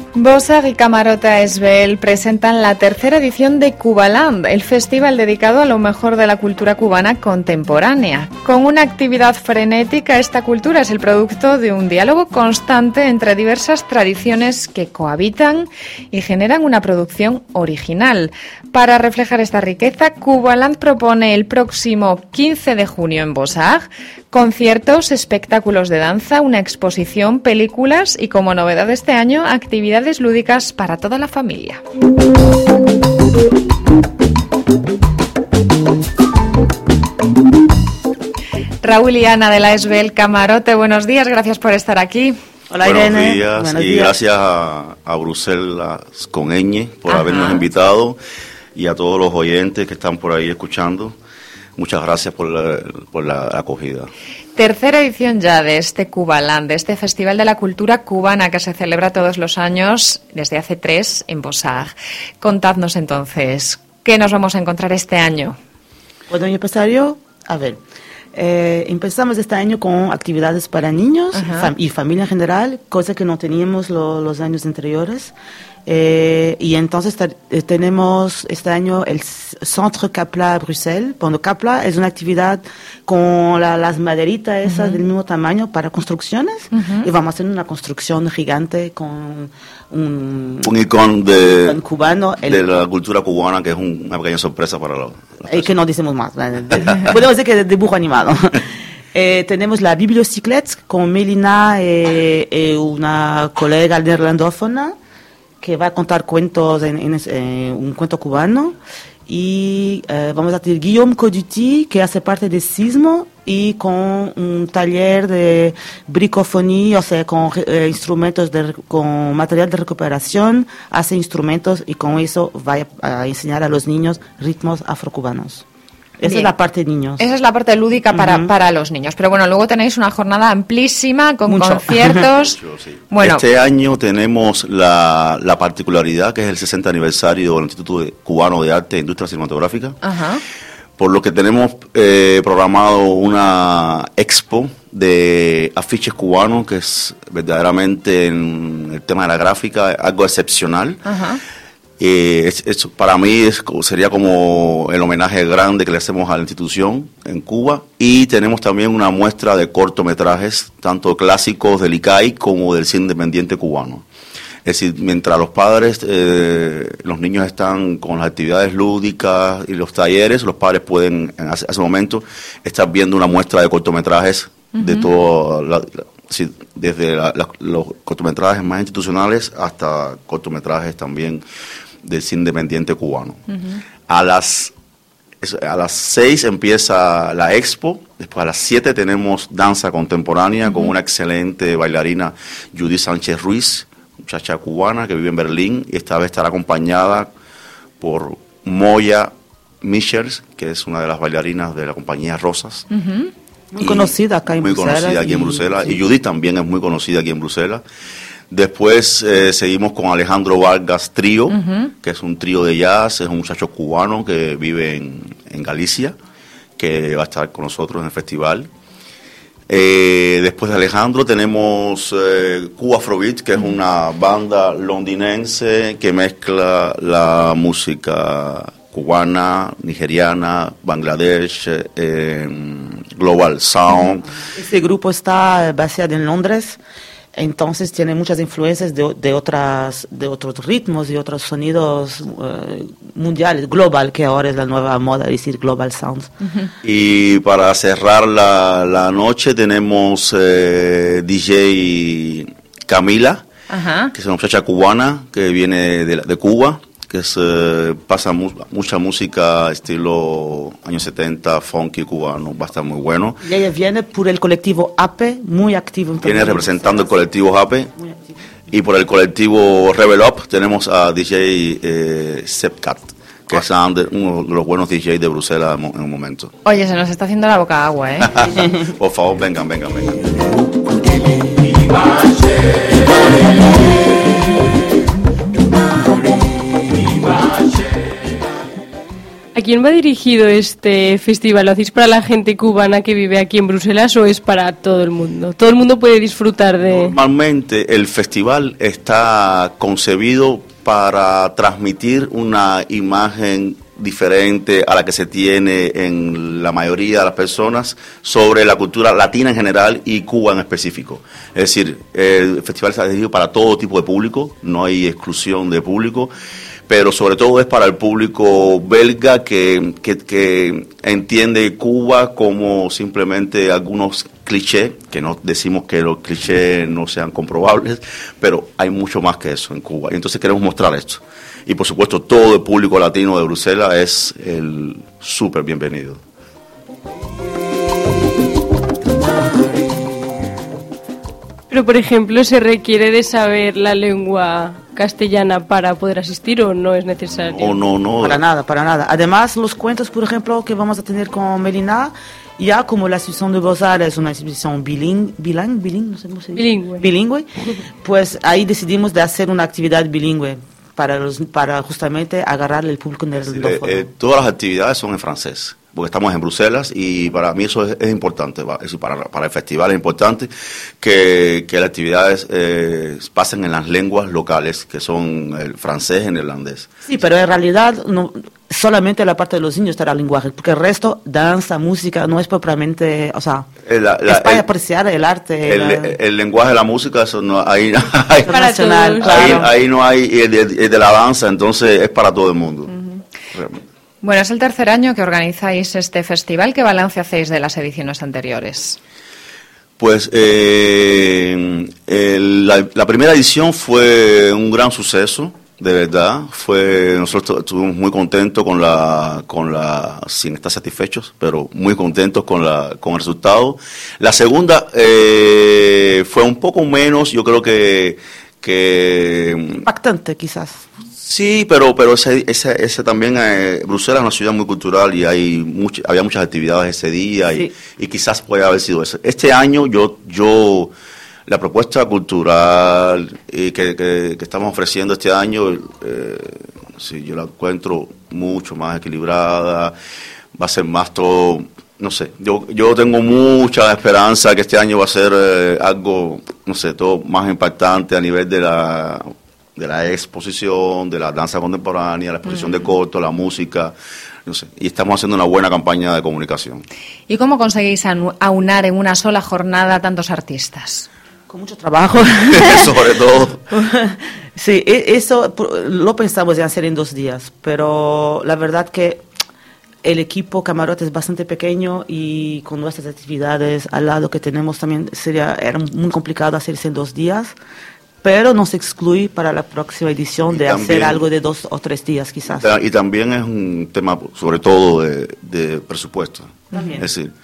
Bosag y Camarote Esbel presentan la tercera edición de Cubaland, el festival dedicado a lo mejor de la cultura cubana contemporánea. Con una actividad frenética, esta cultura es el producto de un diálogo constante entre diversas tradiciones que cohabitan y generan una producción original. Para reflejar esta riqueza, Cubaland propone el próximo 15 de junio en Bosag conciertos, espectáculos de danza, una exposición, películas y, como novedad de este año, actividades lúdicas para toda la familia. Raúl y Ana de la Esbel Camarote, buenos días, gracias por estar aquí. Hola Irene. Buenos días. Gracias a Bruselas con ñ por habernos invitado y a todos los oyentes que están por ahí escuchando. Muchas gracias por la acogida. Tercera edición ya de este Cubaland, de este Festival de la Cultura Cubana que se celebra todos los años desde hace 3 en Bosag. Contadnos entonces, ¿qué nos vamos a encontrar este año? Bueno, yo empezaría, empezamos este año con actividades para niños y familia en general, cosa que no teníamos los años anteriores. Y entonces tenemos este año el Centre Capla Bruselas. Bueno, Capla es una actividad con las maderitas esas del mismo tamaño para construcciones y vamos a hacer una construcción gigante con un icono cubano de la cultura cubana, que es una pequeña sorpresa para los que no decimos más. Podemos decir que es dibujo animado. Tenemos la bibliociclette con Melina y una colega neerlandófona que va a contar cuentos un cuento cubano, y vamos a tener Guillaume Coduti, que hace parte de Sismo, y con un taller de bricofonía, o sea, con instrumentos, con material de recuperación, hace instrumentos y con eso va a enseñar a los niños ritmos afrocubanos. Esa es la parte de niños. Esa es la parte lúdica para los niños. Pero bueno, luego tenéis una jornada amplísima con conciertos. Sí. Bueno, este año tenemos la particularidad que es el 60 aniversario del Instituto Cubano de Arte e Industria Cinematográfica. Por lo que tenemos programado una expo de afiches cubanos, que es verdaderamente en el tema de la gráfica algo excepcional. Para mí sería como el homenaje grande que le hacemos a la institución en Cuba. Y tenemos también una muestra de cortometrajes, tanto clásicos del ICAI como del cine independiente cubano. Es decir, mientras los padres, los niños están con las actividades lúdicas y los talleres, los padres pueden en ese momento estar viendo una muestra de cortometrajes de todo, desde los cortometrajes más institucionales hasta cortometrajes también del cine independiente cubano. A las 6 empieza la expo, después a las 7 tenemos danza contemporánea con una excelente bailarina, Judith Sánchez Ruiz, muchacha cubana que vive en Berlín, y esta vez estará acompañada por Moya Michels, que es una de las bailarinas de la compañía Rosas. Muy conocida acá en Bruselas. Muy conocida aquí en Bruselas, y Judith también es muy conocida aquí en Bruselas. Después seguimos con Alejandro Vargas Trío, que es un trío de jazz, es un muchacho cubano que vive en Galicia, que va a estar con nosotros en el festival. Después de Alejandro tenemos Cuba Afrobeat, que es una banda londinense que mezcla la música cubana, nigeriana, Bangladesh, Global Sound. Este grupo está basado en Londres. Entonces tiene muchas influencias de otros ritmos y otros sonidos mundiales, global, que ahora es la nueva moda decir global sounds. Y para cerrar la noche tenemos DJ Camila, que es una muchacha cubana que viene de Cuba, que pasa mucha música estilo años 70, funky cubano, va a estar muy bueno. Y ella viene por el colectivo APE, muy activo. Viene representando el colectivo APE. Y por el colectivo Rebel Up tenemos a DJ Sepcat, que es uno de los buenos DJs de Bruselas en un momento. Oye, se nos está haciendo la boca agua, ¿eh? Por favor, vengan. Aquí quién va dirigido este festival? ¿Lo hacéis para la gente cubana que vive aquí en Bruselas o es para todo el mundo? ¿Todo el mundo puede disfrutar de...? Normalmente el festival está concebido para transmitir una imagen diferente a la que se tiene en la mayoría de las personas sobre la cultura latina en general y Cuba en específico. Es decir, el festival está dirigido para todo tipo de público, no hay exclusión de público, pero sobre todo es para el público belga que entiende Cuba como simplemente algunos clichés, que no decimos que los clichés no sean comprobables, pero hay mucho más que eso en Cuba. Y entonces queremos mostrar esto. Y por supuesto todo el público latino de Bruselas es el súper bienvenido. Pero, por ejemplo, ¿se requiere de saber la lengua castellana para poder asistir o no es necesario? No. Para nada. Además, los cuentos, por ejemplo, que vamos a tener con Melina, ya como la exhibición de Bozar es una exhibición bilingüe, no sé cómo se dice. Bilingüe, pues ahí decidimos de hacer una actividad bilingüe para justamente agarrar el público neerlandófono. Todas las actividades son en francés, porque estamos en Bruselas y para mí eso es importante, para el festival es importante que las actividades pasen en las lenguas locales, que son el francés y el neerlandés. Sí, pero en realidad no, solamente la parte de los niños estará el lenguaje, porque el resto, danza, música, no es propiamente, o sea, es para apreciar el arte. El lenguaje de la música, eso no, ahí no hay, y el de la danza, entonces es para todo el mundo. Realmente. Bueno, es el tercer año que organizáis este festival. ¿Qué balance hacéis de las ediciones anteriores? Pues la primera edición fue un gran suceso, de verdad. Nosotros estuvimos muy contentos sin estar satisfechos, pero muy contentos con el resultado. La segunda fue un poco menos, yo creo que impactante, quizás. Sí, pero ese también, Bruselas es una ciudad muy cultural y había muchas actividades ese día y quizás puede haber sido eso. Este año la propuesta cultural que estamos ofreciendo este año, yo la encuentro mucho más equilibrada, va a ser más todo, no sé, yo tengo mucha esperanza que este año va a ser algo, no sé, todo más impactante a nivel de la exposición, de la danza contemporánea, la exposición de corto, la música, no sé, y estamos haciendo una buena campaña de comunicación. ¿Y cómo conseguís aunar en una sola jornada tantos artistas? Con mucho trabajo. Sobre todo. Sí, eso lo pensamos en hacer en 2 días, pero la verdad que el equipo Camarote es bastante pequeño y con nuestras actividades al lado que tenemos también era muy complicado hacerse en 2 días. Pero no se excluye para la próxima edición de hacer algo de 2 o 3 días quizás. Y también es un tema sobre todo de presupuesto. También. Es decir,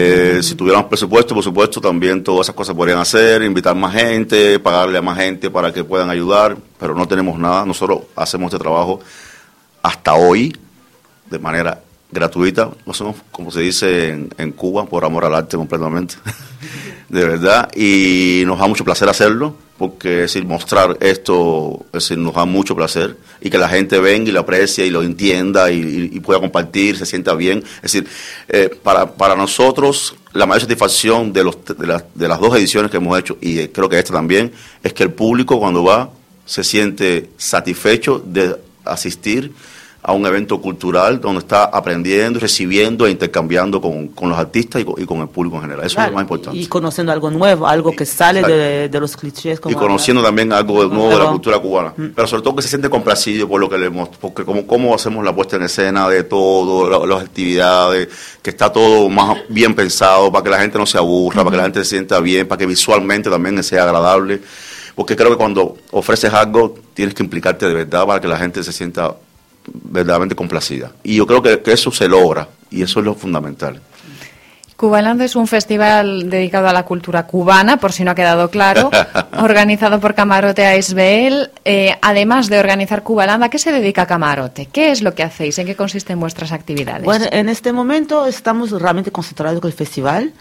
si tuviéramos presupuesto, por supuesto, también todas esas cosas podrían hacer, invitar más gente, pagarle a más gente para que puedan ayudar, pero no tenemos nada. Nosotros hacemos este trabajo hasta hoy de manera gratuita, no somos, como se dice en Cuba, por amor al arte completamente, de verdad, y nos da mucho placer hacerlo, porque es decir, mostrar esto, es decir, nos da mucho placer, y que la gente venga y lo aprecie y lo entienda y pueda compartir, se sienta bien. Es decir, para nosotros la mayor satisfacción de las 2 ediciones que hemos hecho, y creo que esta también, es que el público cuando va se siente satisfecho de asistir a un evento cultural donde está aprendiendo, recibiendo e intercambiando con los artistas y con el público en general. Eso es lo más importante. Y conociendo algo nuevo, algo que sale de los clichés. Y conociendo también algo nuevo de la cultura cubana. Pero sobre todo que se siente complacido por lo que porque cómo hacemos la puesta en escena de todo, las actividades, que está todo más bien pensado para que la gente no se aburra, para que la gente se sienta bien, para que visualmente también sea agradable. Porque creo que cuando ofreces algo tienes que implicarte de verdad para que la gente se sienta verdaderamente complacida. Y yo creo que eso se logra, y eso es lo fundamental. Cubaland es un festival dedicado a la cultura cubana, por si no ha quedado claro, organizado por Camarote ASBL. Además de organizar Cubaland, ¿a qué se dedica Camarote? ¿Qué es lo que hacéis? ¿En qué consisten vuestras actividades? Bueno, en este momento estamos realmente concentrados con el festival,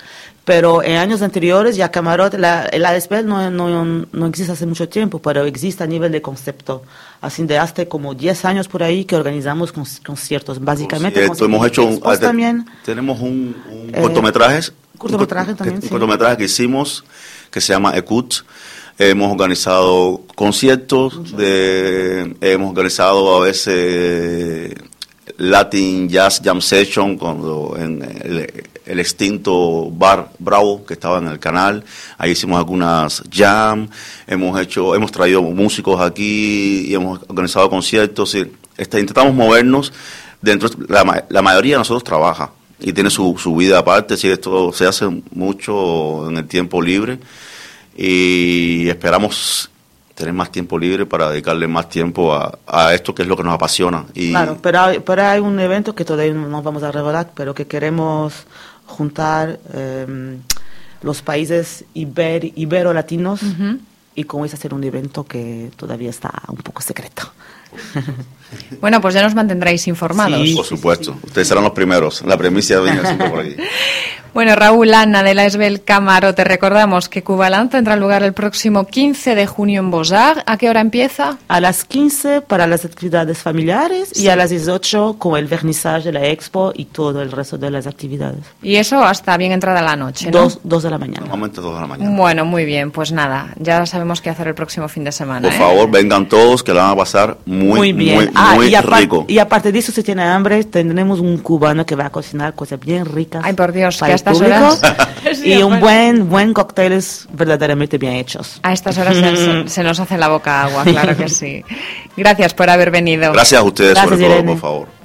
Pero en años anteriores ya camarote, el ASBL no existe hace mucho tiempo, pero existe a nivel de concepto. Así de hace como 10 años por ahí que organizamos conciertos. Básicamente hemos hecho también. Tenemos un cortometraje también. Un cortometraje que hicimos que se llama Ecut. Hemos organizado conciertos, hemos organizado a veces Latin Jazz Jam Session cuando en el extinto Bar Bravo que estaba en el canal. Ahí hicimos algunas jam, hemos traído músicos aquí y hemos organizado conciertos. Y intentamos movernos dentro. La mayoría de nosotros trabaja y tiene su vida aparte, así que esto se hace mucho en el tiempo libre y esperamos tener más tiempo libre para dedicarle más tiempo a esto que es lo que nos apasiona. Claro, pero hay un evento que todavía no vamos a revelar, pero que queremos juntar los países ibero-latinos y como es hacer un evento que todavía está un poco secreto. Bueno, pues ya nos mantendréis informados. Sí, por supuesto. Sí. Ustedes serán los primeros. La primicia viene siempre por aquí. Bueno, Raúl, Ana de la ASBL Camaro, te recordamos que Cubaland tendrá lugar el próximo 15 de junio en Beaux-Arts. ¿A qué hora empieza? A las 15 para las actividades familiares y a las 18 con el vernizaje de la expo y todo el resto de las actividades. Y eso hasta bien entrada la noche, ¿no? 2 de la mañana. Normalmente 2 de la mañana. Bueno, muy bien. Pues nada, ya sabemos qué hacer el próximo fin de semana. Por favor, vengan todos que la van a pasar muy bien. Muy rico. Y aparte de eso, si tiene hambre, tendremos un cubano que va a cocinar cosas bien ricas. Ay, por Dios, para que a estas horas... y un buen cócteles verdaderamente bien hechos. A estas horas se nos hace la boca agua, claro que sí. Gracias por haber venido. Gracias a ustedes, sobre todo, por favor.